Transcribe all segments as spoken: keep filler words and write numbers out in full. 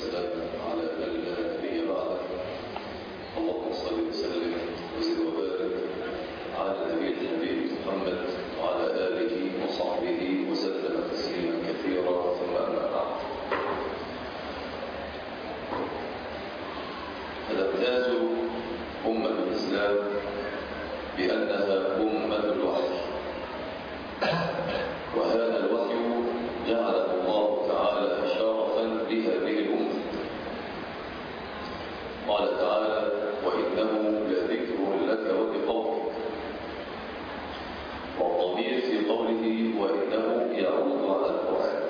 والسلام على من لا نبي بعده. اللهم صل وسلم وزد وبارك على نبي الحبيب محمد وعلى آله وصحبه وسلم تسليما كثيرا، ثم أما بعد. فتمتاز أمة الإسلام بأنها أمة الوحي، وهذا الوحي جعله الله تعالى شرفا لهذه الأمة. قال تعالى: وإنه لذكر لك ولقومك. والضمير في قوله وإنه يعود على القرآن،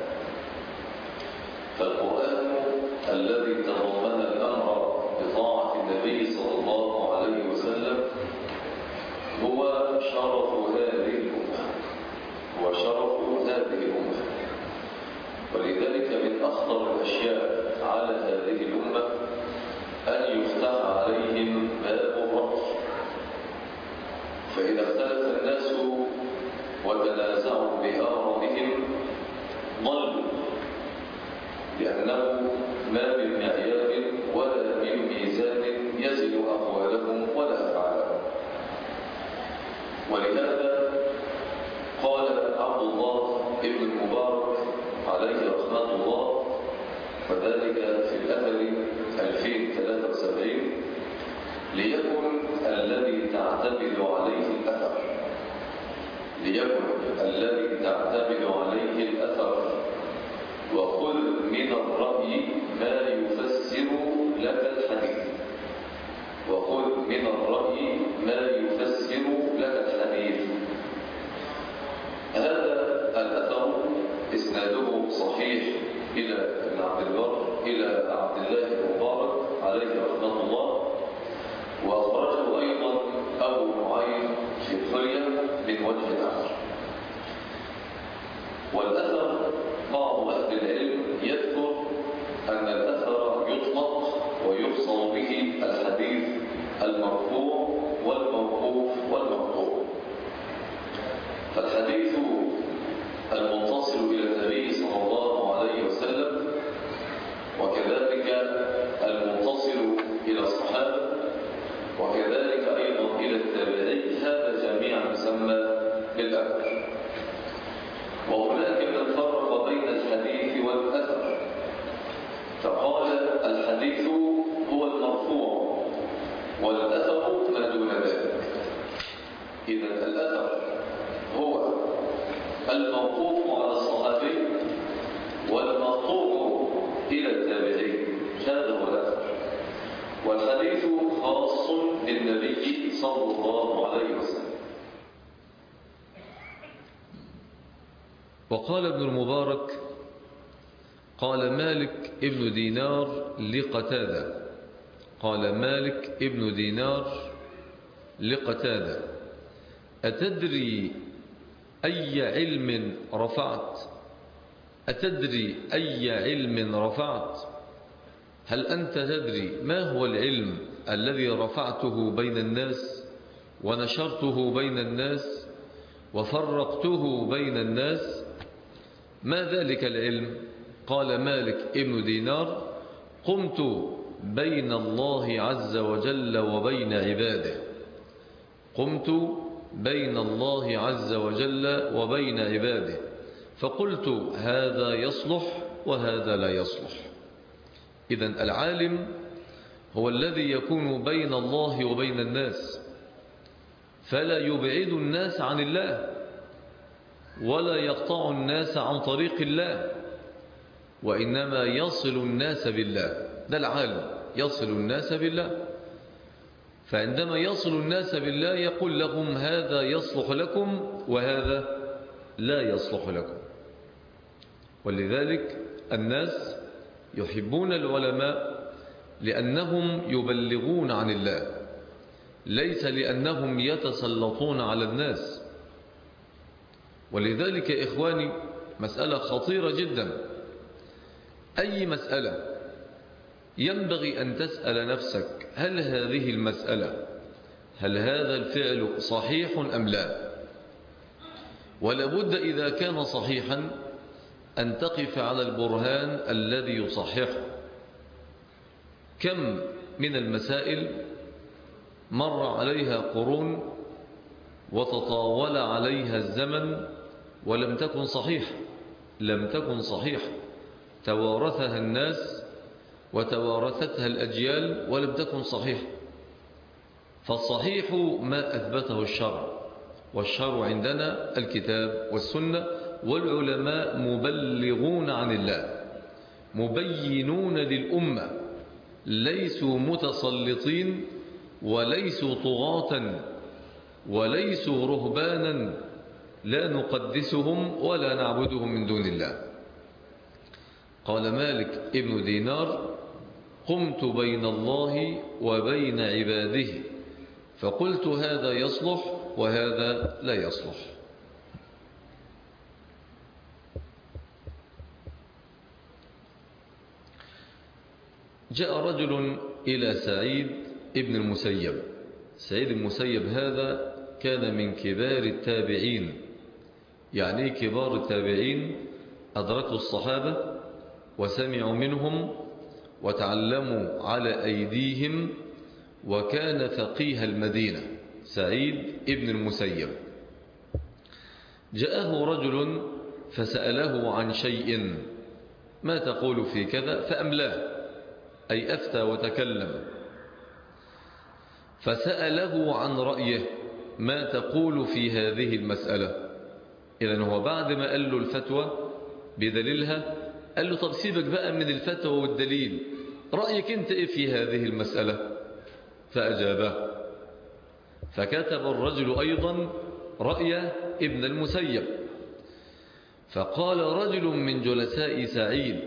فالقرآن الذي تضمن الأمر بطاعة النبي صلى الله عليه وسلم هو شرف هذه الأمة، هو شرف هذه الأمة. ولذلك من أخطر الأشياء على هذه الأمة أن يفتح عليهم باب الرأي، فإذا اختلف الناس وتنازعوا بآرائهم ضلوا، لأنه ما من معيار ولا من ميزان يزن أقوالهم ولا أفعالهم. ولهذا قال عبد الله ابن المبارك عليه رحمة الله، وذلك في الأثر ألفين وثلاثة وسبعين: ليكن الذي تعتمد عليه الأثر ليكن الذي تعتمد عليه الأثر وخذ من الرأي ما يفسر لك الحديث وخذ من الرأي ما يفسر لك الحديث. هذا الأثر إسناده صحيح إلى ابن عبد البر إلى عبد الله بن مبارك عليه رحمة الله، وأخرجه أيضا أبو نعيم في الحلية من وجه آخر. والأثر بعض أهل العلم يذكر أن الأثر يطلق ويحصل به الحديث المرفوع والموقوف والمقطوع. فالحديث المتصل إلى النبي صلى الله عليه وسلم، وكذلك المتصل إلى الصحابة، وكذلك أيضا إلى التابعين، هذا جميعا يسمى بالأثر. وهناك من فرق بين الحديث والأثر، فقال الحديث هو المرفوع والأثر ما دون ذلك. إذن الأثر هو الموقوف على الصحابي والمقطوع إلى التابعين، هذا هو الأثر. والحديث خاص بالنبي صلى الله عليه وسلم. وقال ابن المبارك: قال مالك ابن دينار لقتادة قال مالك ابن دينار لقتادة أتدري أي علم رفعت أتدري أي علم رفعت هل أنت تدري ما هو العلم الذي رفعته بين الناس ونشرته بين الناس وفرقته بين الناس؟ ما ذلك العلم؟ قال مالك ابن دينار: قمت بين الله عز وجل وبين عباده قمت بين الله عز وجل وبين عباده فقلت هذا يصلح وهذا لا يصلح. إذن العالم هو الذي يكون بين الله وبين الناس، فلا يبعد الناس عن الله ولا يقطع الناس عن طريق الله، وإنما يصل الناس بالله. ده العالم، يصل الناس بالله. فعندما يصل الناس بالله يقول لهم هذا يصلح لكم وهذا لا يصلح لكم. ولذلك الناس يحبون العلماء لأنهم يبلغون عن الله، ليس لأنهم يتسلطون على الناس. ولذلك إخواني مسألة خطيرة جدا. أي مسألة ينبغي أن تسأل نفسك: هل هذه المسألة هل هذا الفعل صحيح أم لا؟ ولابد إذا كان صحيحا أن تقف على البرهان الذي يصححه. كم من المسائل مر عليها قرون وتطاول عليها الزمن ولم تكن صحيحة، لم تكن صحيحة، توارثها الناس وتوارثتها الأجيال ولم تكن صحيحة. فالصحيح ما أثبته الشرع، والشرع عندنا الكتاب والسنة، والعلماء مبلغون عن الله مبينون للأمة، ليسوا متسلطين وليسوا طغاة وليسوا رهبانا لا نقدسهم ولا نعبدهم من دون الله. قال مالك ابن دينار: قمت بين الله وبين عباده فقلت هذا يصلح وهذا لا يصلح. جاء رجل إلى سعيد ابن المسيب. سعيد المسيب هذا كان من كبار التابعين. يعني كبار التابعين أدركوا الصحابة وسمعوا منهم وتعلموا على أيديهم، وكان فقيه المدينة سعيد ابن المسيب. جاءه رجل فسأله عن شيء: ما تقول في كذا؟ فأملاه، أي أفتى وتكلم. فسأله عن رأيه: ما تقول في هذه المسألة؟ إذن هو بعد ما قال له الفتوى بدليلها قال له: طب سيبك بقى من الفتوى والدليل، رأيك أنت إيه في هذه المسألة؟ فأجابه. فكتب الرجل أيضا رأي ابن المسيب. فقال رجل من جلساء سعيد: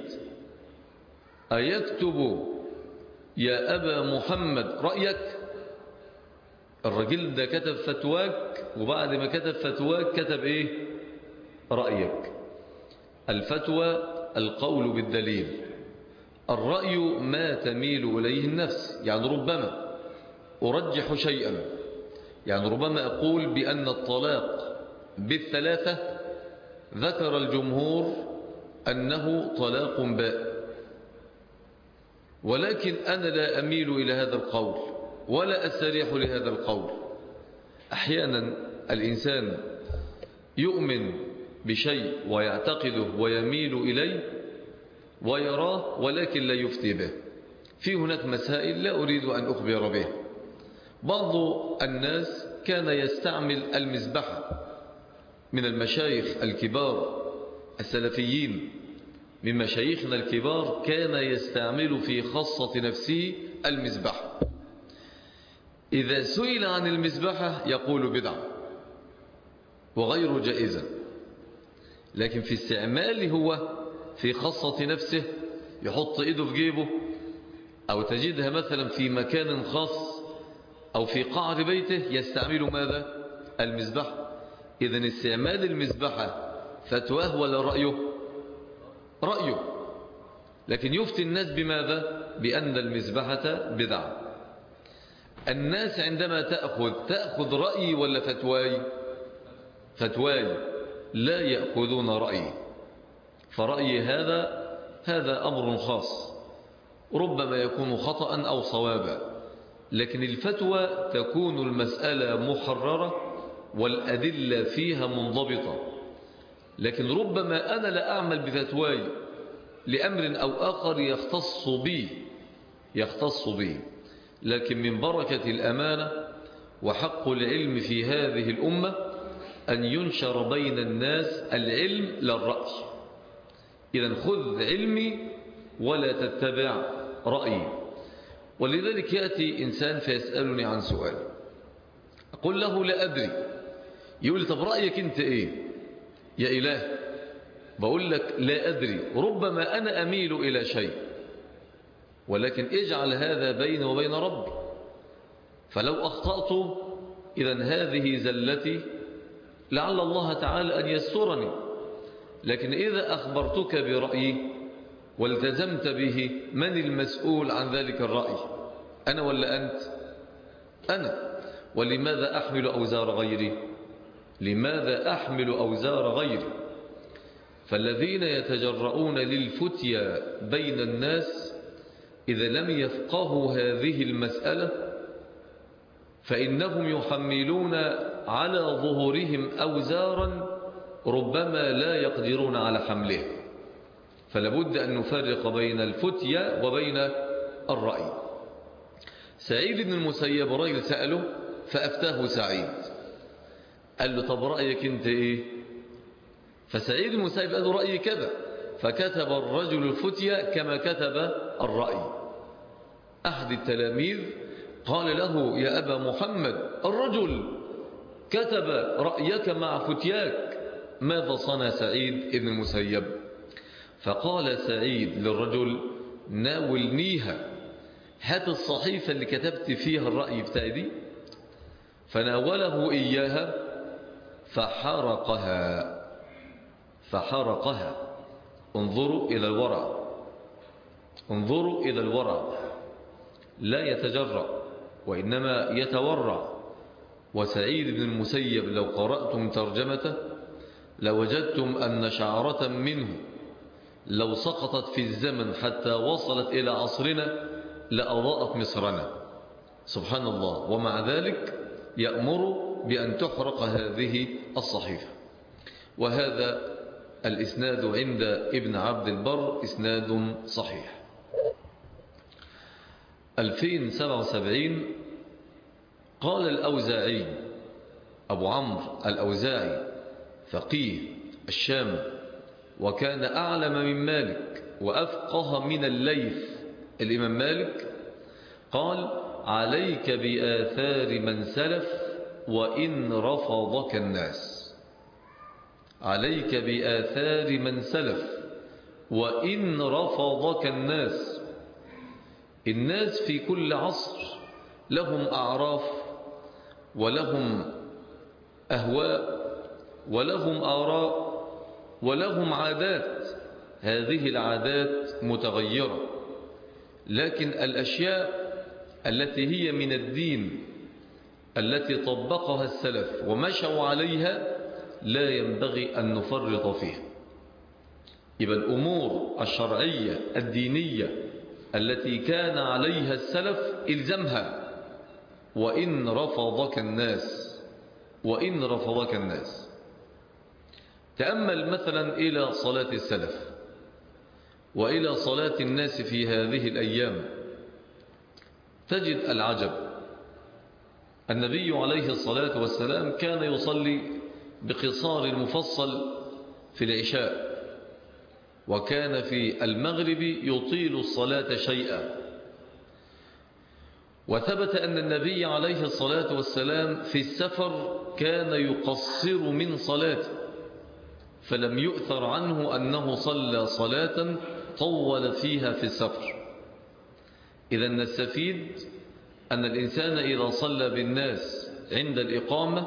أيكتب يا أبا محمد رأيك؟ الرجل ده كتب فتواك، وبعد ما كتب فتواك كتب إيه؟ رأيك. الفتوى القول بالدليل، الرأي ما تميل إليه النفس. يعني ربما أرجح شيئا، يعني ربما أقول بأن الطلاق بالثلاثة ذكر الجمهور أنه طلاق باء، ولكن أنا لا أميل إلى هذا القول ولا أستريح لهذا القول. أحيانا الإنسان يؤمن بشيء ويعتقده ويميل إليه ويراه ولكن لا يفتي به. في هناك مسائل لا أريد أن أخبر به. بعض الناس كان يستعمل المذبحة من المشايخ الكبار السلفيين، من مشايخنا الكبار كان يستعمل في خاصة نفسه المذبحة. إذا سئل عن المذبحة يقول بدعة وغير جائزة، لكن في استعماله هو في خاصة نفسه يحط إيده في جيبه، أو تجدها مثلا في مكان خاص أو في قعر بيته يستعمل ماذا؟ المذبحة. إذن استعمال المذبحة فتواه ولا رأيه؟ رأيه. لكن يفتي الناس بماذا؟ بأن المذبحة بدعة. الناس عندما تأخذ تأخذ رأيي ولا فتواي؟ فتواي، لا يأخذون رأيي. فرأيي هذا هذا أمر خاص، ربما يكون خطأ أو صوابا، لكن الفتوى تكون المسألة محررة والأدلة فيها منضبطة. لكن ربما أنا لا أعمل بفتواي لأمر أو آخر يختص بي يختص بي لكن من بركة الأمانة وحق العلم في هذه الأمة أن ينشر بين الناس العلم للرأي. إذن خذ علمي ولا تتبع رأيي. ولذلك يأتي إنسان فيسألني عن سؤال، أقول له لا أدري، يقول لي طب رأيك أنت إيه؟ يا إله، بقول لك لا أدري، ربما أنا أميل إلى شيء، ولكن اجعل هذا بيني وبين ربي. فلو أخطأت إذن هذه زلتي، لعل الله تعالى أن يسترني. لكن إذا أخبرتك برأيي والتزمت به، من المسؤول عن ذلك الرأي؟ أنا ولا أنت؟ أنا. ولماذا أحمل أوزار غيري؟ لماذا أحمل أوزار غيري؟ فالذين يتجرؤون للفتيا بين الناس إذا لم يفقهوا هذه المسألة فإنهم يحملون على ظهورهم أوزارا ربما لا يقدرون على حمله. فلابد أن نفرق بين الفتية وبين الرأي. سعيد بن المسيب راجل سأله فأفتاه سعيد، قال له طب رأيك انت ايه؟ فسعيد بن المسيب قال له رأيي كذا، فكتب الرجل الفتية كما كتب الرأي. أحد التلاميذ قال له يا أبا محمد الرجل كتب رأيك مع فتياك، ماذا صنع سعيد بن المسيب؟ فقال سعيد للرجل ناولنيها، هات الصحيفة اللي كتبت فيها الرأي بتاعي دي. فناوله إياها فحرقها فحرقها انظروا إلى الورع، انظروا إلى الورع، لا يتجرأ وإنما يتورع. وسعيد بن المسيب لو قرأتم ترجمته لوجدتم أن شعرة منه لو سقطت في الزمن حتى وصلت إلى عصرنا لأضاءت مصرنا، سبحان الله. ومع ذلك يأمر بأن تحرق هذه الصحيفة. وهذا الإسناد عند ابن عبد البر إسناد صحيح. ألفين وسبعة وسبعين قال الأوزاعي أبو عمرو الأوزاعي فقيه الشام، وكان أعلم من مالك وأفقه من الليث الإمام مالك، قال عليك بآثار من سلف وإن رفضك الناس. عليك بآثار من سلف وإن رفضك الناس. الناس في كل عصر لهم أعراف ولهم أهواء ولهم آراء ولهم عادات، هذه العادات متغيرة، لكن الأشياء التي هي من الدين التي طبقها السلف ومشوا عليها لا ينبغي أن نفرط فيها. يبقى الأمور الشرعية الدينية التي كان عليها السلف إلزمها وإن رفضك الناس، وإن رفضك الناس. تأمل مثلا إلى صلاة السلف وإلى صلاة الناس في هذه الأيام، تجد العجب. النبي عليه الصلاة والسلام كان يصلي بقصار المفصل في العشاء، وكان في المغرب يطيل الصلاة شيئا. وثبت أن النبي عليه الصلاة والسلام في السفر كان يقصر من صلاته، فلم يؤثر عنه أنه صلى صلاة طول فيها في السفر. إذا نستفيد أن الإنسان إذا صلى بالناس عند الإقامة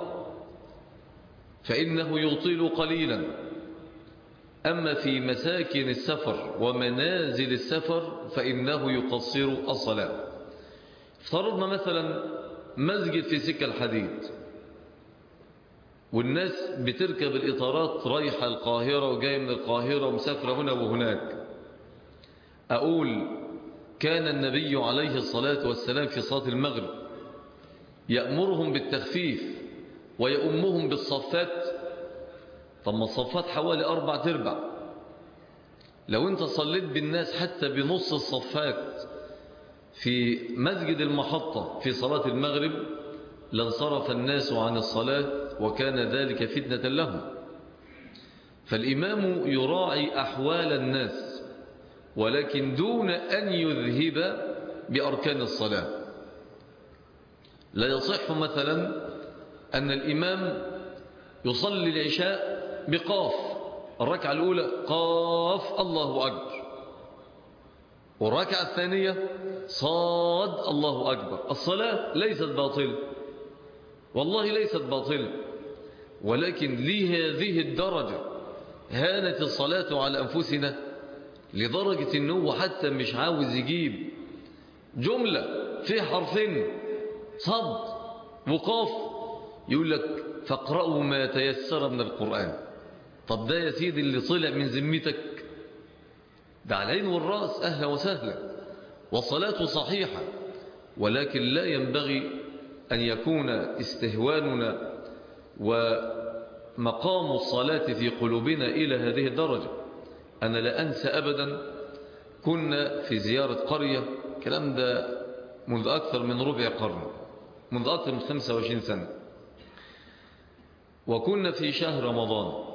فإنه يطيل قليلا، أما في مساكن السفر ومنازل السفر فإنه يقصر الصلاة. افترضنا مثلا مسجد في سكة الحديد والناس بتركب الإطارات رايحة القاهرة وجاية من القاهرة ومسافرة هنا وهناك، أقول كان النبي عليه الصلاة والسلام في صلاة المغرب يأمرهم بالتخفيف ويأمهم بالصفات. طب ما الصفات حوالي أربع تربع، لو أنت صليت بالناس حتى بنص الصفات في مسجد المحطة في صلاة المغرب لانصرف الناس عن الصلاة وكان ذلك فتنة لهم. فالإمام يراعي أحوال الناس ولكن دون أن يذهب بأركان الصلاة. لا يصح مثلا أن الإمام يصلي العشاء بقاف، الركعة الأولى قاف الله أكبر، والركعة الثانية صاد الله أكبر. الصلاة ليست باطلة، والله ليست باطلة، ولكن لهذه الدرجة هانت الصلاة على أنفسنا لدرجة أنه حتى مش عاوز يجيب جملة في حرفين صد وقاف يقول لك فاقرأوا ما تيسر من القرآن. طب ده يا سيدي اللي طلع من ذمتك ده على العين والرأس أهلا وسهلا، وصلاة صحيحة، ولكن لا ينبغي أن يكون استهواننا ومقام الصلاة في قلوبنا إلى هذه الدرجة. أنا لا أنسى أبدا، كنا في زيارة قرية، كلام ده منذ أكثر من ربع قرن، منذ أكثر من خمسة وعشرين سنة، وكنا في شهر رمضان.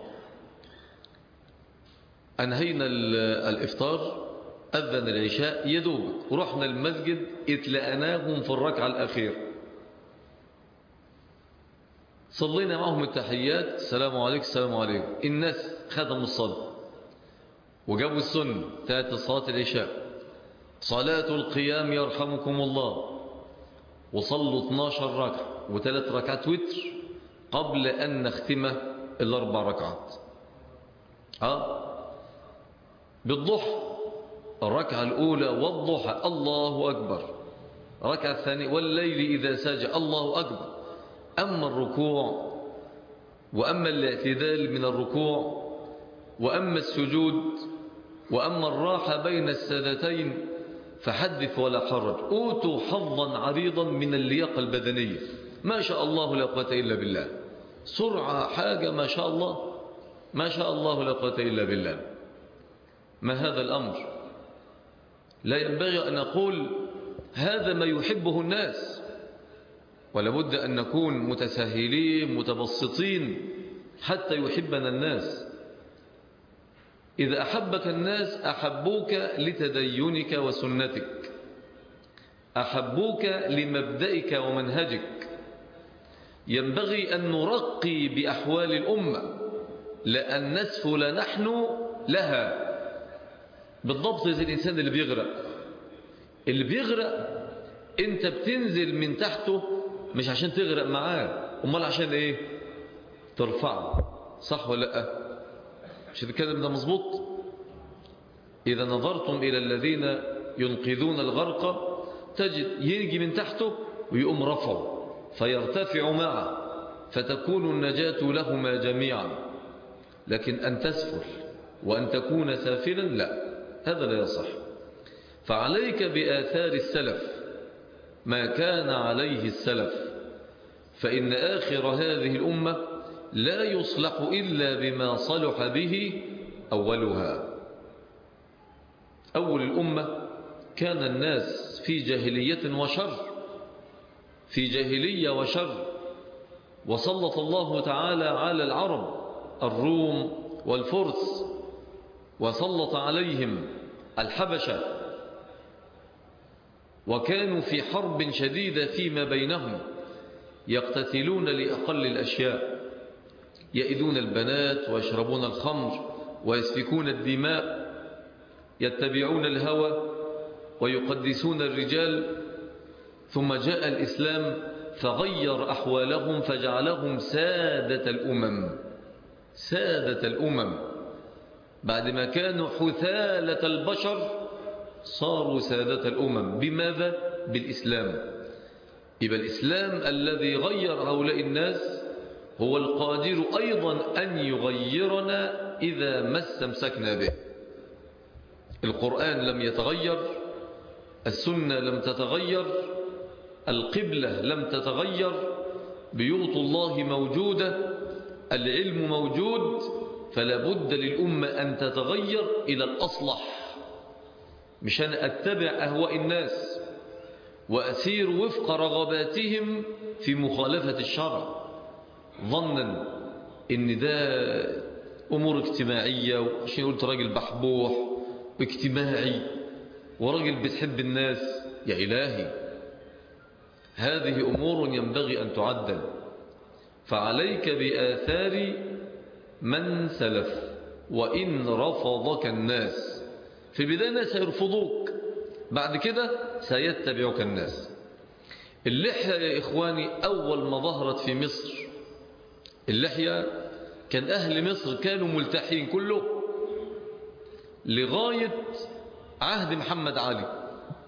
أنهينا الإفطار، أذن العشاء، يدوب ورحنا المسجد، اتلقناهم في الركعة الأخيرة، صلينا معهم التحيات، السلام عليكم السلام عليكم. الناس ختموا الصلاة وجابوا السنة بتاعت صلاة العشاء، صلاة القيام يرحمكم الله، وصلوا اثناشر ركعة وثلاث ركعات وتر قبل أن نختم الأربع ركعات. ها بالضحى الركعة الأولى والضحى الله أكبر، ركعة الثانية والليل إذا سجى الله أكبر. أما الركوع وأما الاعتدال من الركوع وأما السجود وأما الراحة بين السجدتين فحدث ولا حرج، أوتوا حظا عريضا من اللياقة البدنية، ما شاء الله لا قوة إلا بالله، سرعة حاجة ما شاء الله ما شاء الله لا قوة إلا بالله. ما هذا الأمر؟ لا ينبغي أن نقول هذا ما يحبه الناس، ولا بد أن نكون متساهلين متبسطين حتى يحبنا الناس. إذا أحبك الناس أحبوك لتدينك وسنتك، أحبوك لمبدئك ومنهجك. ينبغي أن نرقي بأحوال الأمة، لأن نسفل نحن لها. بالضبط زي الإنسان اللي بيغرق، اللي بيغرق أنت بتنزل من تحته مش عشان تغرق معاه، أمال عشان إيه؟ ترفعه، صح ولا لأ؟ مش الكلام ده مظبوط؟ إذا نظرتم إلى الذين ينقذون الغرق تجد يجي من تحته ويقوم رفعه فيرتفع معه فتكون النجاة لهما جميعا. لكن أن تسفل وأن تكون سافلا لا، هذا لا يصح. فعليك بآثار السلف، ما كان عليه السلف، فإن آخر هذه الأمة لا يصلح إلا بما صلح به أولها. أول الأمة كان الناس في جاهلية وشر، في جاهلية وشر، وسلط الله تعالى على العرب الروم والفرس، وسلط عليهم الحبشة، وكانوا في حرب شديدة فيما بينهم، يقتتلون لأقل الأشياء، يئدون البنات ويشربون الخمر ويسفكون الدماء، يتبعون الهوى ويقدسون الرجال. ثم جاء الإسلام فغير أحوالهم فجعلهم سادة الأمم، سادة الأمم. بعدما كانوا حثالة البشر صاروا سادة الأمم. بماذا؟ بالإسلام. يبقى الإسلام الذي غير هؤلاء الناس هو القادر أيضا أن يغيرنا إذا ما استمسكنا به. القرآن لم يتغير، السنة لم تتغير، القبلة لم تتغير، بيوت الله موجودة، العلم موجود، فلا بد للأمة أن تتغير إلى الأصلح، مش أنا أتبع أهواء الناس وأسير وفق رغباتهم في مخالفة الشرع ظنا إن ده أمور اجتماعية، وعشان قلت راجل بحبوح واجتماعي وراجل بتحب الناس. يا إلهي، هذه أمور ينبغي أن تعدل. فعليك بآثار من سلف، وإن رفضك الناس في البداية الناس سيرفضوك، بعد كده سيتبعك الناس. اللحية يا إخواني أول ما ظهرت في مصر، اللحية كان أهل مصر كانوا ملتحين كله لغاية عهد محمد علي.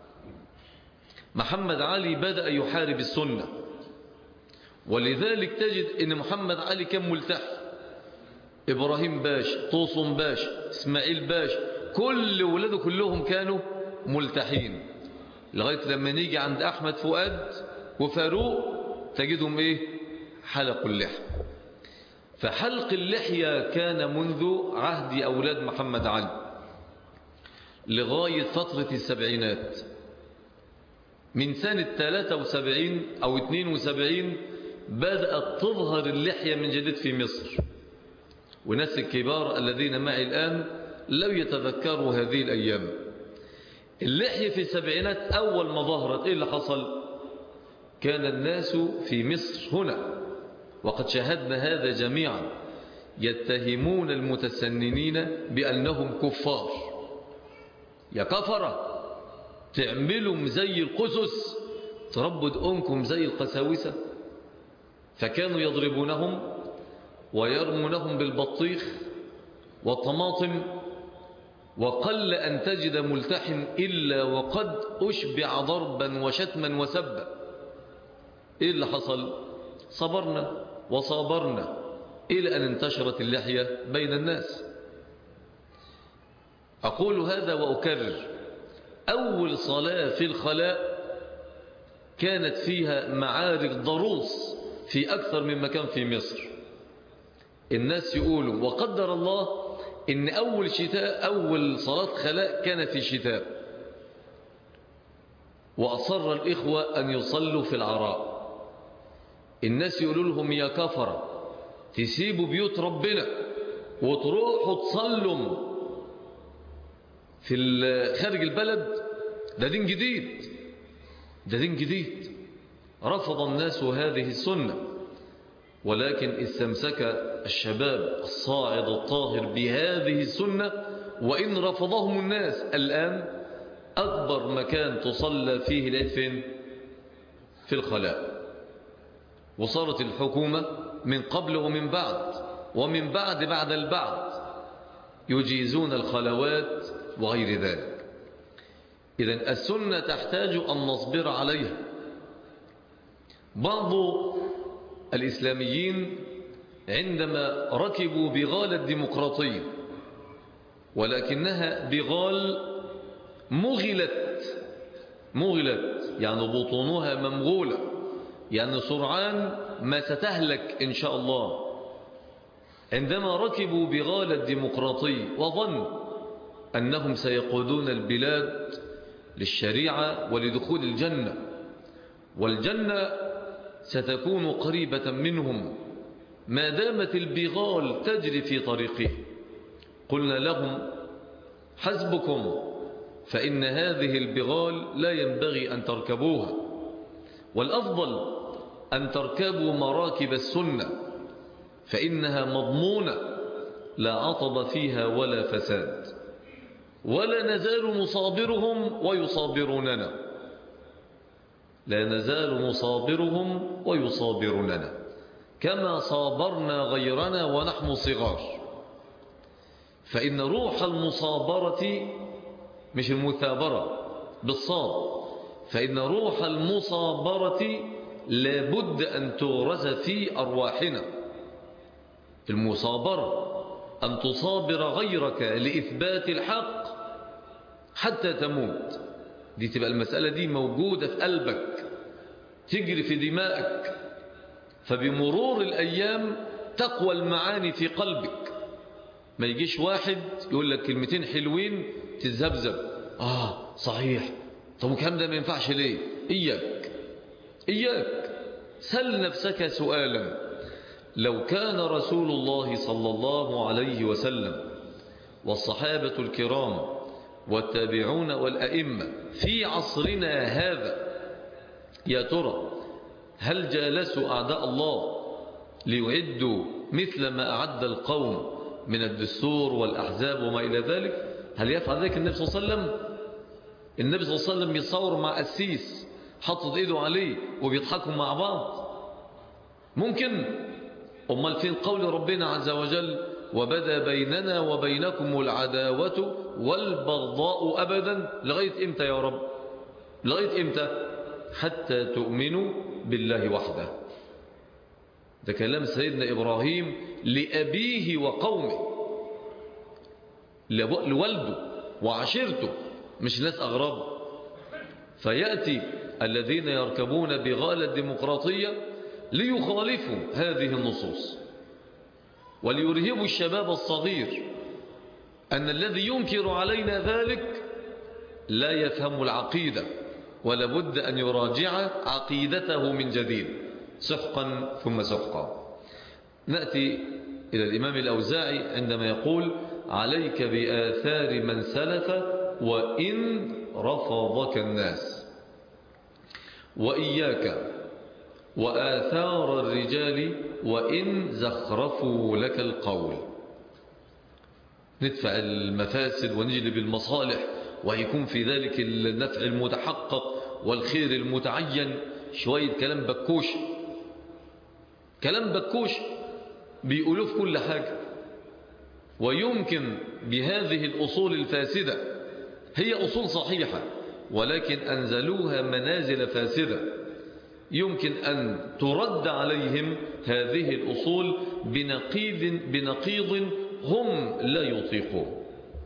محمد علي بدأ يحارب السنة، ولذلك تجد أن محمد علي كان ملتحي، إبراهيم باش، طوسم باش، إسماعيل باش، كل ولاده كلهم كانوا ملتحين. لغاية لما نيجي عند أحمد فؤاد وفاروق تجدهم إيه؟ حلقوا اللحية. فحلق اللحية كان منذ عهد أولاد محمد علي لغاية فترة السبعينات. من سنة ثلاثة وسبعين أو اثنين وسبعين بدأت تظهر اللحية من جديد في مصر، وناس الكبار الذين معي الآن لو يتذكروا هذه الأيام. اللحية في السبعينات أول ما ظهرت إيه اللي حصل؟ كان الناس في مصر هنا، وقد شاهدنا هذا جميعا، يتهمون المتسننين بأنهم كفار. يا كفرة تعملوا زي القسس، تربوا دقونكم زي القساوسة. فكانوا يضربونهم ويرمونهم بالبطيخ والطماطم، وقل أن تجد ملتحن إلا وقد أشبع ضربا وشتما وسبا. إيه اللي حصل؟ صبرنا وصابرنا إلى أن انتشرت اللحية بين الناس. أقول هذا وأكرر، أول صلاة في الخلاء كانت فيها معارك ضروس في أكثر من مكان في مصر. الناس يقولوا وقدر الله إن أول شتاء أول صلاة خلاء كانت في شتاء، وأصر الإخوة أن يصلوا في العراء. الناس يقولوا لهم يا كفرة تسيبوا بيوت ربنا وتروحوا تصلوا في خارج البلد، ده دين جديد، ده دين جديد. رفض الناس هذه السنة، ولكن استمسك الشباب الصاعد الطاهر بهذه السنة، وإن رفضهم الناس. الآن أكبر مكان تصلى فيه العيد فين؟ في الخلاء. وصارت الحكومة من قبل ومن بعد ومن بعد بعد البعد يجيزون الخلوات وغير ذلك. إذن السنة تحتاج أن نصبر عليها. بعض الإسلاميين عندما ركبوا بغال الديمقراطية، ولكنها بغال مغلت مغلت يعني بطونها ممغولة، يعني سرعان ما ستهلك إن شاء الله. عندما ركبوا بغال الديمقراطية وظنوا أنهم سيقودون البلاد للشريعة ولدخول الجنة، والجنة ستكون قريبة منهم ما دامت البغال تجري في طريقه، قلنا لهم حسبكم، فإن هذه البغال لا ينبغي أن تركبوها، والأفضل أن تركبوا مراكب السنة، فإنها مضمونة لا عطب فيها ولا فساد، ولا نزال نصابرهم ويصابروننا، لا نزال نصابرهم ويصابروننا كما صابرنا غيرنا ونحن صغار. فإن روح المصابرة مش المثابرة بالصاد، فإن روح المصابرة لابد أن تغرس في أرواحنا. المصابرة أن تصابر غيرك لإثبات الحق حتى تموت، دي تبقى المسألة دي موجودة في قلبك، تجري في دمائك، فبمرور الأيام تقوى المعاني في قلبك. ما يجيش واحد يقول لك كلمتين حلوين تذبذب، آه صحيح، طب الكلام ده ما ينفعش ليه؟ إياك إياك سل نفسك سؤالا، لو كان رسول الله صلى الله عليه وسلم والصحابة الكرام والتابعون والأئمة في عصرنا هذا، يا ترى هل جالسوا أعداء الله ليعدوا مثل ما أعد القوم من الدستور والأحزاب وما إلى ذلك؟ هل يفعل ذلك النبي صلى الله عليه وسلم؟ النبي صلى الله عليه وسلم يصور مع أسيس حطت إيده عليه وبيضحكوا مع بعض؟ ممكن؟ أمال فين قول ربنا عز وجل وبدا بيننا وبينكم العداوة والبغضاء أبدا؟ لغاية إمتى يا رب؟ لغاية إمتى؟ حتى تؤمنوا بالله وحده. ده كلام سيدنا إبراهيم لأبيه وقومه، لوالده وعشيرته، مش ناس أغراب. فيأتي الذين يركبون بغال الديمقراطية ليخالفوا هذه النصوص وليرهبوا الشباب الصغير أن الذي ينكر علينا ذلك لا يفهم العقيدة ولا بد أن يراجع عقيدته من جديد سحقا ثم سحقا. نأتي إلى الإمام الأوزاعي عندما يقول عليك بآثار من سلف وإن رفضك الناس، وإياك وآثار الرجال وإن زخرفوا لك القول. ندفع المفاسد ونجلب المصالح ويكون في ذلك النفع المتحقق والخير المتعين. شوية كلام بكوش، كلام بكوش بيقولوه في كل حاجة، ويمكن بهذه الأصول الفاسدة، هي أصول صحيحة ولكن أنزلوها منازل فاسدة، يمكن أن ترد عليهم هذه الأصول بنقيض, بنقيض هم لا يطيقون.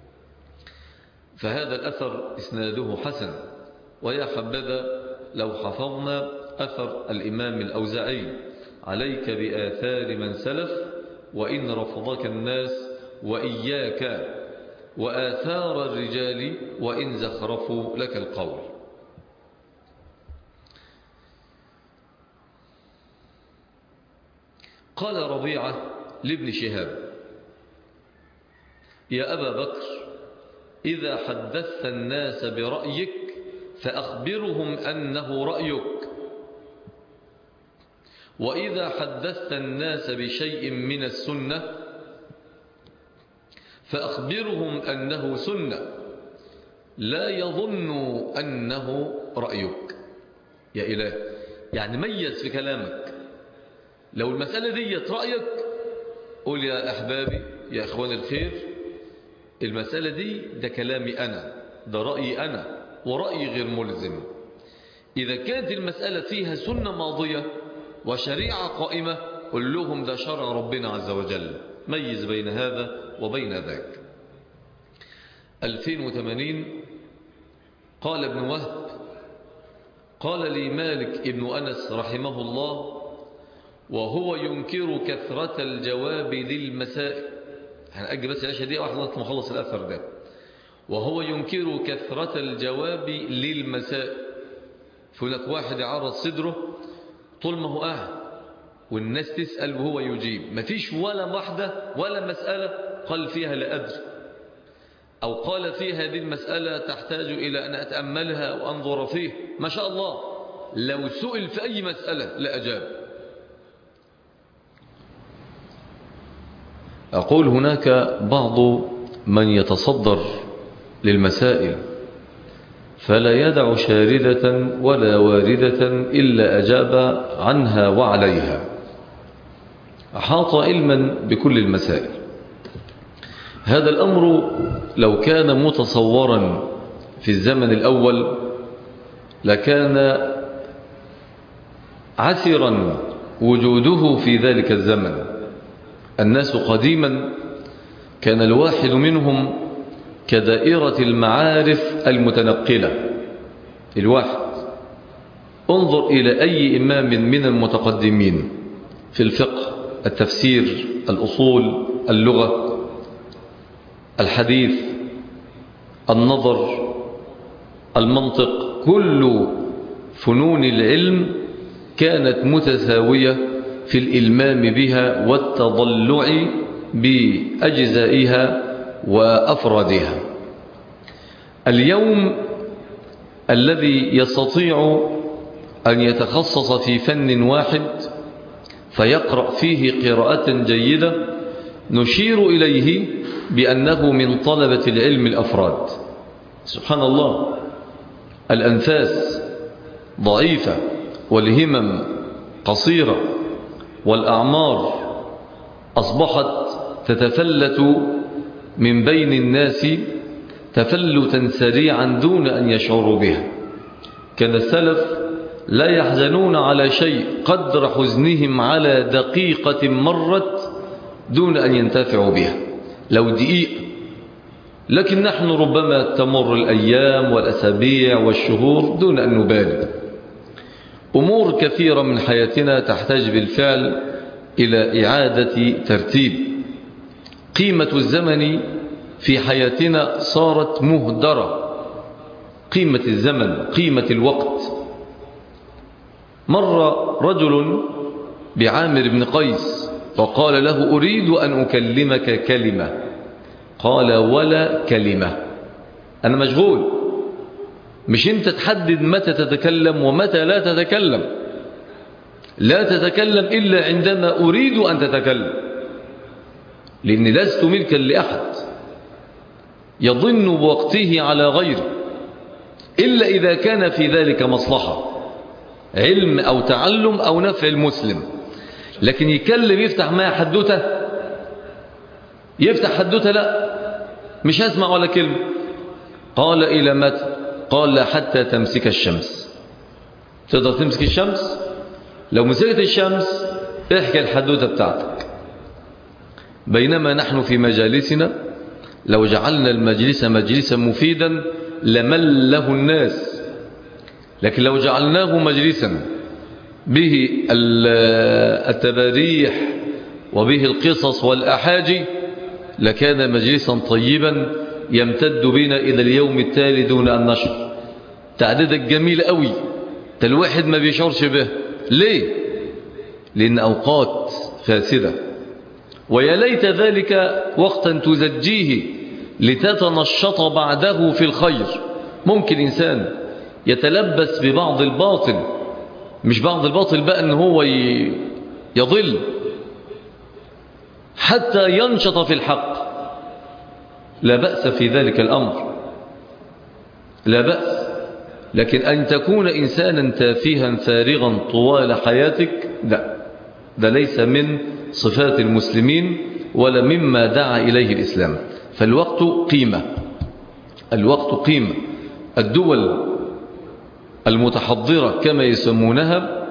فهذا الأثر إسناده حسن، ويا حبذا لو حفظنا أثر الإمام الأوزاعي عليك بآثار من سلف وإن رفضك الناس وإياك وآثار الرجال وإن زخرفوا لك القول. قال ربيعة لابن شهاب يا أبا بكر إذا حدثت الناس برأيك فأخبرهم أنه رأيك، وإذا حدثت الناس بشيء من السنة فأخبرهم أنه سنة لا يظنوا أنه رأيك. يا إله، يعني ميز في كلامك. لو المسألة دي رأيك قول يا أحبابي يا إخوان الخير المسألة دي ده كلامي أنا، ده رأيي أنا، ورأيي غير ملزم. إذا كانت المسألة فيها سنة ماضية وشريعة قائمة قل لهم ده شرع ربنا عز وجل، ميز بين هذا وبين ذاك. ألفين وثمانين قال ابن وهب قال لي مالك ابن أنس رحمه الله وهو ينكر كثرة الجواب للمسائل. هنأجل بس العشاء دي واحد لغاية ما اخلص الأثر ده. وهو ينكر كثرة الجواب للمسائل. فهناك واحد يعرض صدره طول ما هو قاعد والناس تسأل وهو يجيب، مفيش ولا واحدة ولا مسألة قال فيها لا أدري، أو قال فيها هذه المسألة تحتاج إلى أن أتأملها وأنظر فيه. ما شاء الله لو سئل في أي مسألة لا أجاب. أقول هناك بعض من يتصدر للمسائل فلا يدع شاردة ولا واردة إلا أجاب عنها وعليها، أحاط علما بكل المسائل. هذا الأمر لو كان متصورا في الزمن الأول لكان عسرا وجوده في ذلك الزمن. الناس قديما كان الواحد منهم كدائرة المعارف المتنقلة. الواحد انظر إلى أي إمام من المتقدمين في الفقه، التفسير، الأصول، اللغة، الحديث، النظر، المنطق، كل فنون العلم كانت متساوية في الإلمام بها والتضلع بأجزائها وأفرادها. اليوم الذي يستطيع أن يتخصص في فن واحد فيقرأ فيه قراءة جيدة نشير إليه بأنه من طلبة العلم الأفراد. سبحان الله، الأنفاس ضعيفة والهمم قصيرة والأعمار أصبحت تتفلت من بين الناس تفلتا سريعا دون أن يشعروا بها. كان السلف لا يحزنون على شيء قدر حزنهم على دقيقة مرت دون أن ينتفعوا بها. لو دقيقة لكن نحن ربما تمر الأيام والأسابيع والشهور دون أن نبالي. أمور كثيرة من حياتنا تحتاج بالفعل إلى إعادة ترتيب. قيمة الزمن في حياتنا صارت مهدرة. قيمة الزمن، قيمة الوقت. مر رجل بعامر بن قيس وقال له: أريد أن أكلمك كلمة. قال: ولا كلمة، أنا مشغول. مش أنت تحدد متى تتكلم ومتى لا تتكلم. لا تتكلم إلا عندما أريد أن تتكلم، لأني لست ملكا لأحد يضن بوقته على غيره إلا إذا كان في ذلك مصلحة، علم أو تعلم أو نفع المسلم. لكن يكلم يفتح معي حدوته، يفتح حدوته، لا، مش هسمع ولا كلمة. قال: إلى متى؟ قال: حتى تمسك الشمس. تقدر تمسك الشمس؟ لو مسكت الشمس احكي الحدوته بتاعتك. بينما نحن في مجالسنا لو جعلنا المجلس مجلسا مفيدا لمله الناس، لكن لو جعلناه مجلسا به التباريح وبه القصص والأحاجي لكان مجلسا طيبا يمتد بنا إلى اليوم التالي دون أن نشعر. تعديدك جميل قوي، الواحد ما بيشعرش به. ليه؟ لأن أوقات فاسدة. ويا ليت ذلك وقتا تزجيه لتتنشط بعده في الخير. ممكن إنسان يتلبس ببعض الباطل، مش بعض الباطل بقى أن هو يضل، حتى ينشط في الحق. لا بأس في ذلك الأمر، لا بأس. لكن أن تكون إنسانا تافها فارغا طوال حياتك، لا، ده ليس من صفات المسلمين ولا مما دعا إليه الإسلام. فالوقت قيمة، الوقت قيمة. الدول المتحضرة كما يسمونها،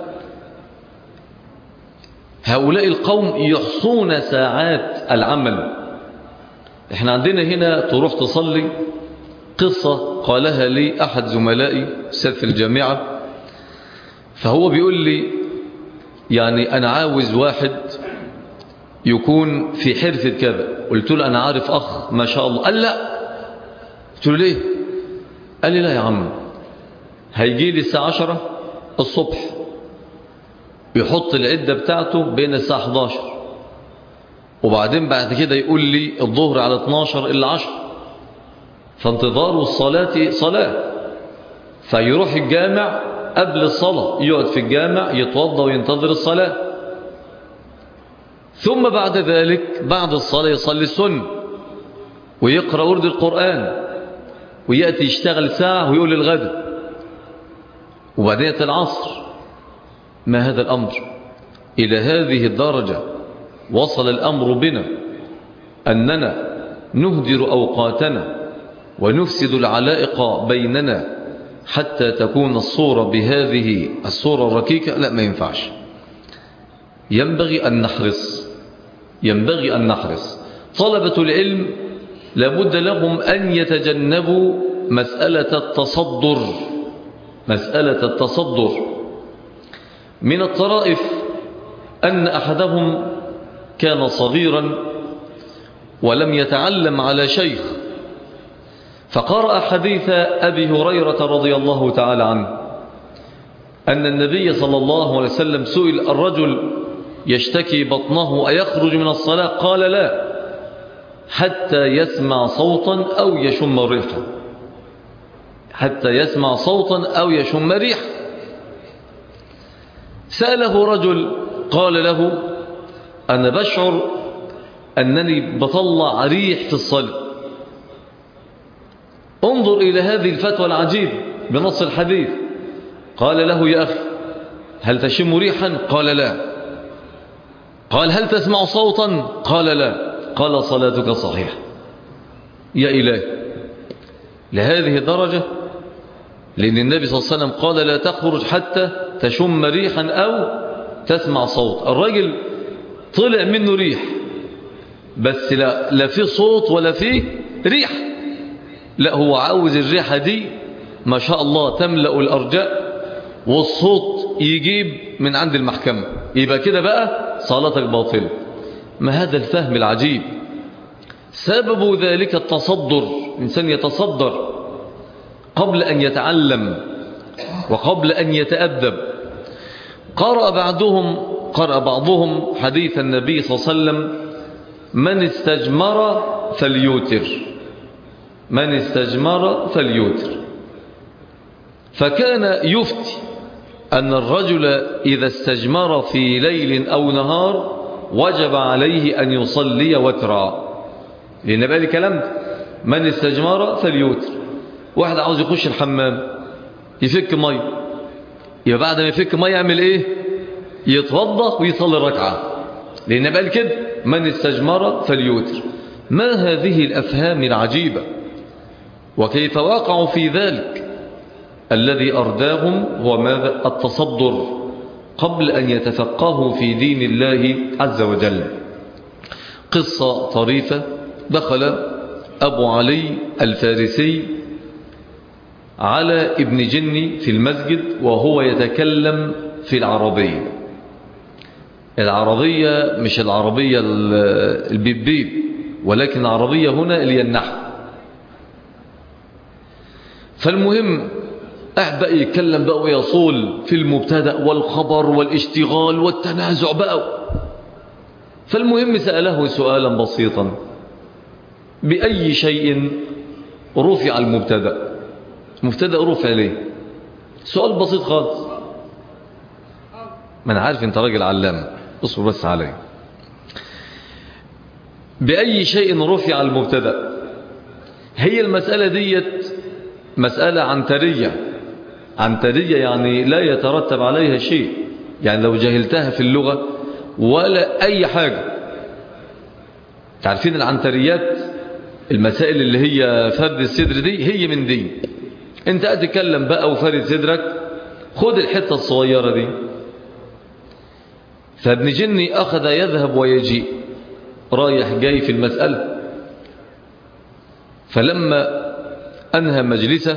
هؤلاء القوم يحصون ساعات العمل. احنا عندنا هنا تروح تصلي. قصة قالها لي أحد زملائي أستاذ في الجامعة، فهو بيقول لي: يعني أنا عاوز واحد يكون في حرفة كذا. قلت له: أنا عارف أخ ما شاء الله. قال: لا. قلت له: ليه؟ قال لي: لا يا عم، هيجي لي الساعة عشرة الصبح، يحط العدة بتاعته بين الساعة احدى عشر، وبعدين بعد كده يقول لي الظهر على اتناشر إلا عشر، فانتظار الصلاة صلاة. فيروح الجامع قبل الصلاة، يقعد في الجامع يتوضى وينتظر الصلاة، ثم بعد ذلك بعد الصلاة يصلي السنة ويقرأ ورد القرآن، ويأتي يشتغل ساعة ويقول الغد، وبعدين يأتي العصر. ما هذا الأمر؟ إلى هذه الدرجة وصل الأمر بنا أننا نهدر أوقاتنا ونفسد العلائق بيننا حتى تكون الصورة بهذه الصورة الركيكة. لا، ما ينفعش. ينبغي أن نحرص، ينبغي أن نحرص. طلبة العلم لابد لهم أن يتجنبوا مسألة التصدر. مسألة التصدر من الطرائف أن أحدهم كان صغيرا ولم يتعلم على شيخ، فقرأ حديث أبي هريرة رضي الله تعالى عنه أن النبي صلى الله عليه وسلم سئل: الرجل يشتكي بطنه أيخرج من الصلاة؟ قال: لا، حتى يسمع صوتا أو يشم ريحا. حتى يسمع صوتا أو يشم ريحا. سأله رجل قال له: أنا بشعر أنني بطلع ريح في الصلاة. انظر إلى هذه الفتوى العجيبة بنص الحديث. قال له: يا أخي، هل تشم ريحا؟ قال: لا. قال: هل تسمع صوتا؟ قال: لا. قال: صلاتك صحيحة. يا إلهي، لهذه الدرجة. لأن النبي صلى الله عليه وسلم قال: لا تخرج حتى تشم ريحا أو تسمع صوت. الرجل طلع منه ريح، بس لا, لا في صوت ولا في ريح. لا، هو عاوز الريحة دي ما شاء الله تملأ الأرجاء والصوت يجيب من عند المحكمة، يبقى كده بقى صلاتك باطلة. ما هذا الفهم العجيب؟ سبب ذلك التصدر، إنسان يتصدر قبل أن يتعلم وقبل أن يتأدب. قرأ بعضهم قرأ بعضهم حديث النبي صلى الله عليه وسلم: من استجمر فليوتر، من استجمر فليوتر. فكان يفتي أن الرجل إذا استجمر في ليل أو نهار وجب عليه أن يصلي وترا، لأن بقى لي كلام من استجمر فليوتر. واحد عاوز يخش الحمام يفك مي، يبقى بعد ما يفك مي يعمل ايه؟ يتوضا ويصلي ركعه، لان بقى كده من استجمر فليوتر. ما هذه الافهام العجيبه؟ وكيف وقعوا في ذلك؟ الذي ارداهم هو ماذا؟ التصدر قبل ان يتفقهوا في دين الله عز وجل. قصه طريفه: دخل ابو علي الفارسي على ابن جني في المسجد وهو يتكلم في العربية. العربية مش العربية البيبيب، ولكن العربية هنا اللي هي النحو. فالمهم قاعد بقى يتكلم بقى ويصول في المبتدأ والخبر والاشتغال والتنازع بقى. فالمهم سأله سؤالا بسيطا: بأي شيء رفع المبتدأ؟ مبتدأ رفع ليه؟ سؤال بسيط خالص. ما انا عارف انت راجل علام، اصبر بس علي. بأي شيء رفع المبتدأ؟ هي المسألة ديت مسألة عنترية. عنترية يعني لا يترتب عليها شيء، يعني لو جهلتها في اللغة ولا أي حاجة. تعرفين العنتريات، المسائل اللي هي فرد الصدر دي هي من دي. انت اتكلم بقى وفرد صدرك، خد الحتة الصغيرة دي. فابن جني أخذ يذهب ويجيء رايح جاي في المسألة. فلما أنهى مجلسه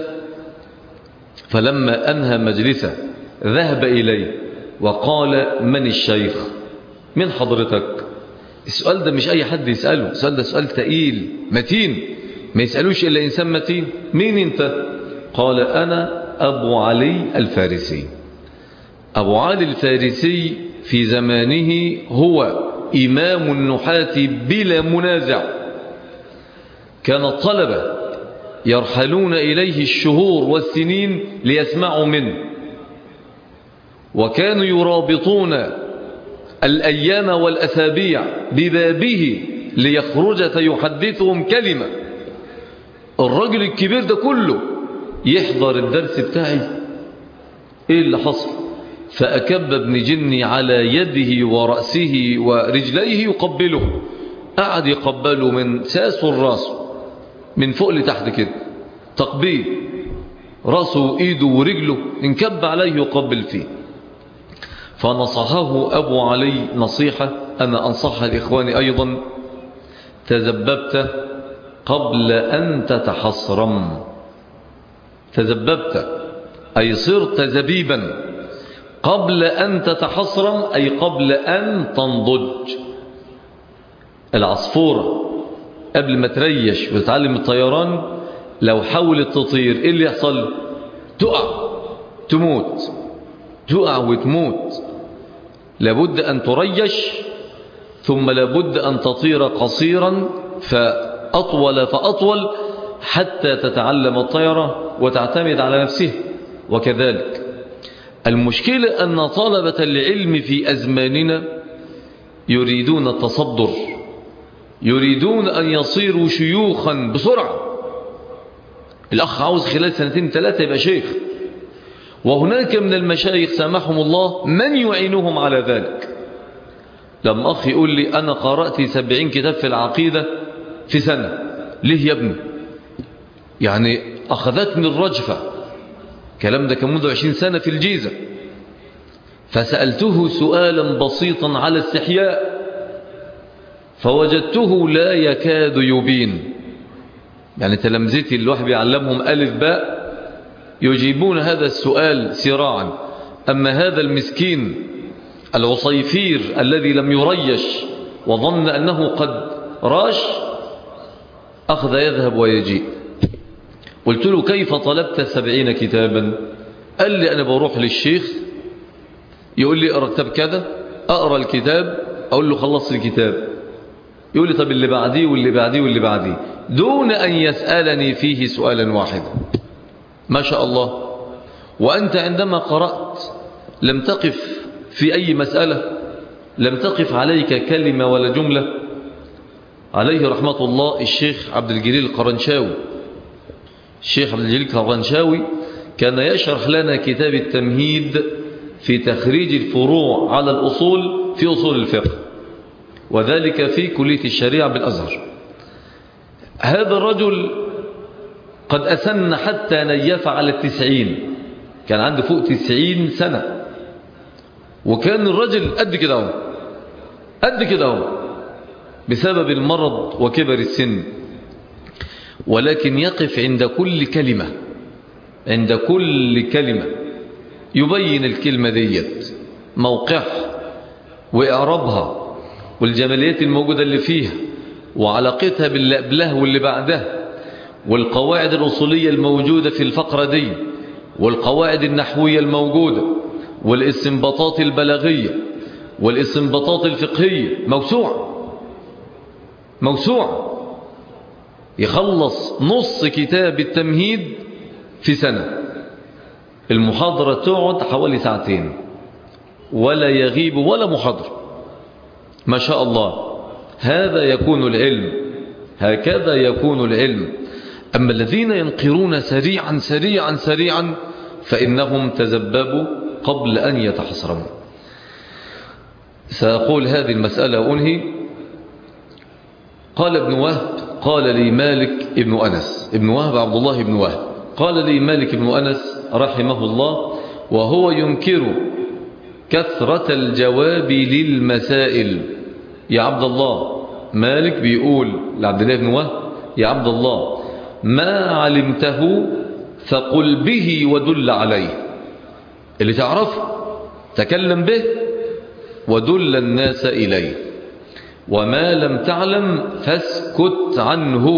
فلما أنهى مجلسه ذهب إليه وقال: من الشيخ؟ من حضرتك؟ السؤال ده مش أي حد يسأله، السؤال ده سؤال تقيل متين، ما يسألوش إلا إنسان متين. مين أنت؟ قال: أنا أبو علي الفارسي. أبو علي الفارسي في زمانه هو إمام النحاة بلا منازع. كان الطلبة يرحلون إليه الشهور والسنين ليسمعوا منه، وكانوا يرابطون الأيام والأسابيع ببابه ليخرج فيحدثهم كلمة. الرجل الكبير ده كله يحضر الدرس بتاعي. ايه اللي حصل؟ فأكب ابن جني على يده ورأسه ورجليه يقبله. قعد يقبله من ساسه لراسه، من فوق لتحت كده، تقبيل راسه وإيده ورجله، انكب عليه يقبل فيه. فنصحه أبو علي نصيحة أنا أنصحها لإخواني أيضا: تذببت قبل أن تتحصرم. تذببت أي صرت زبيبا قبل أن تتحصرم، أي قبل أن تنضج. العصفورة قبل ما تريش وتتعلم الطيران لو حاولت تطير إيه اللي يحصل؟ تقع، تموت، تقع وتموت. لابد أن تريش، ثم لابد أن تطير قصيرا فأطول فأطول حتى تتعلم الطيرة وتعتمد على نفسه. وكذلك المشكلة أن طلبة العلم في أزماننا يريدون التصدر، يريدون أن يصيروا شيوخا بسرعة. الأخ عاوز خلال سنتين ثلاثة يبقى شيخ، وهناك من المشايخ سامحهم الله من يعينهم على ذلك. لما أخي يقول لي أنا قرأت سبعين كتاب في العقيدة في سنة. ليه يا ابني؟ يعني أخذتني الرجفة. كلام ده كان منذ عشرين سنة في الجيزة. فسألته سؤالا بسيطا على استحياء، فوجدته لا يكاد يبين. يعني تلامذتي اللي الواحد بيعلمهم ألف باء يجيبون هذا السؤال سراعا. أما هذا المسكين العصيفير الذي لم يريش وظن أنه قد راش أخذ يذهب ويجيء. قلت له كيف طلبت سبعين كتابا؟ قال لي أنا بروح للشيخ يقول لي اقرأ كتاب كذا، أقرأ الكتاب أقول له خلص الكتاب، يقول لي طب اللي بعديه واللي بعديه واللي بعديه، دون أن يسألني فيه سؤالا واحدا. ما شاء الله. وأنت عندما قرأت لم تقف في أي مسألة، لم تقف عليك كلمة ولا جملة. عليه رحمة الله الشيخ عبد الجليل القرنشاوي، الشيخ عبد الجليل القرنشاوي كان يشرح لنا كتاب التمهيد في تخريج الفروع على الأصول في أصول الفقه، وذلك في كلية الشريعة بالأزهر. هذا الرجل قد أسن حتى نيف على التسعين، كان عنده فوق تسعين سنة، وكان الرجل قد كده اهو قد كده اهو بسبب المرض وكبر السن، ولكن يقف عند كل كلمة، عند كل كلمة يبين الكلمة ديت موقعها وإعرابها والجماليات الموجودة اللي فيها وعلاقتها باللي قبلها واللي بعدها والقواعد الأصولية الموجودة في الفقرة دي والقواعد النحوية الموجودة والاستنباطات البلاغية والاستنباطات الفقهية. موسوعة موسوعة يخلص نص كتاب التمهيد في سنة. المحاضرة تقعد حوالي ساعتين ولا يغيب ولا محاضرة. ما شاء الله. هذا يكون العلم، هكذا يكون العلم. أما الذين ينقرون سريعا سريعا سريعا فإنهم تذببوا قبل أن يتحصروا. سأقول هذه المسألة وأنهي. قال ابن وهب قال لي مالك ابن أنس، ابن وهب عبد الله ابن وهب، قال لي مالك ابن أنس رحمه الله وهو ينكر كثرة الجواب للمسائل. يا عبد الله، مالك بيقول لعبد الله بن وهب يا عبد الله ما علمته فقل به ودل عليه، اللي تعرفه تكلم به ودل الناس إليه، وما لم تعلم فاسكت عنه،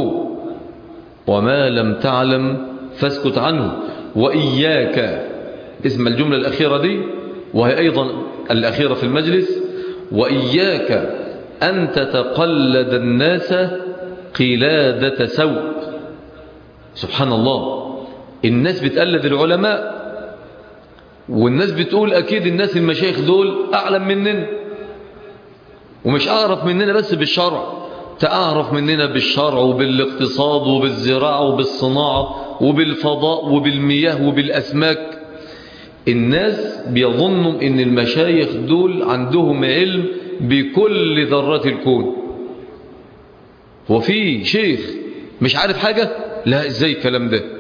وما لم تعلم فاسكت عنه. وإياك، اسم الجملة الأخيرة دي وهي أيضا الأخيرة في المجلس، وإياك أن تتقلد الناس قلادة سوء. سبحان الله، الناس بتقلد العلماء والناس بتقول أكيد الناس المشايخ دول أعلم مننا، ومش أعرف مننا بس بالشرع، تعرف مننا بالشرع وبالاقتصاد وبالزراعة وبالصناعة وبالفضاء وبالمياه وبالأسماك. الناس بيظنوا ان المشايخ دول عندهم علم بكل ذرات الكون. هو في شيخ مش عارف حاجة؟ لا، ازاي الكلام ده؟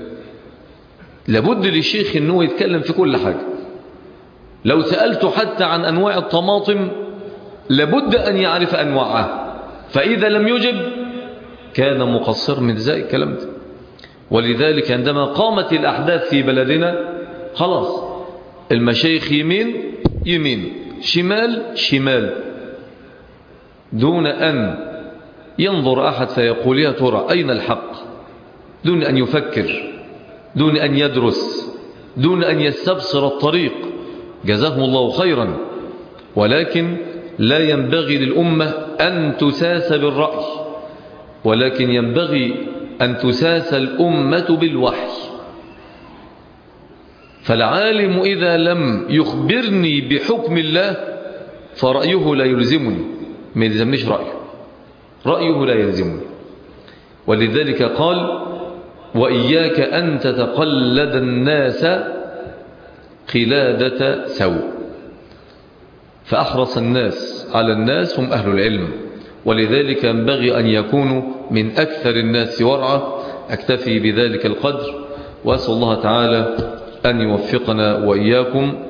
لابد للشيخ انه يتكلم في كل حاجة. لو سألته حتى عن انواع الطماطم لابد ان يعرف انواعها، فاذا لم يجب كان مقصر من ذلك الكلام ده. ولذلك عندما قامت الاحداث في بلدنا خلاص المشايخ يمين يمين، شمال شمال، دون أن ينظر أحد فيقول يا ترى أين الحق، دون أن يفكر، دون أن يدرس، دون أن يستبصر الطريق. جزاهم الله خيرا. ولكن لا ينبغي للأمة أن تساس بالرأي، ولكن ينبغي أن تساس الأمة بالوحي. فالعالم إذا لم يخبرني بحكم الله فرأيه لا يلزمني، ما يلزمنيش رأيه، رأيه لا يلزمني. ولذلك قال وإياك أن تتقلد الناس قلادة سوء. فأحرص الناس على الناس هم أهل العلم، ولذلك ينبغي أن يكونوا من أكثر الناس ورعا. أكتفي بذلك القدر، وأسأل الله تعالى أن يوفقنا وإياكم